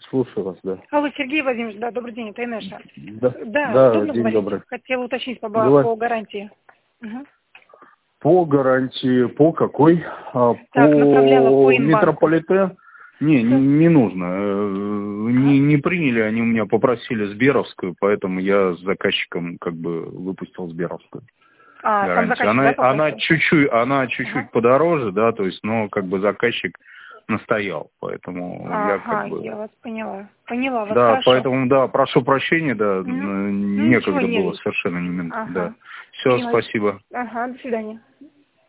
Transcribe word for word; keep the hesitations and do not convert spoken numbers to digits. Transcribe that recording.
Слушаю вас, да. Алло, Сергей Владимирович, да, добрый день, это Инесса. Да, Да, да, удобно день говорить? добрый. Хотела уточнить по, Давай. по гарантии. Угу. По гарантии, по какой? А, Так, направляла по по инбанку. метрополитен? Не, Да. не, не нужно. Э, Не, не приняли, они у меня попросили Сберовскую, поэтому я с заказчиком как бы выпустил Сберовскую. А, сам заказчик, Она, да, попросил? она чуть-чуть, она чуть-чуть Ага. подороже, да, то есть, но как бы заказчик настоял, поэтому Ага, я как бы... я вас поняла. Поняла вас, Да, хорошо. поэтому, да, прошу прощения, да, Ну, ну, ничего, некогда не... было совершенно не минут, Ага. да. Все, Поняла. спасибо. Ага, до свидания.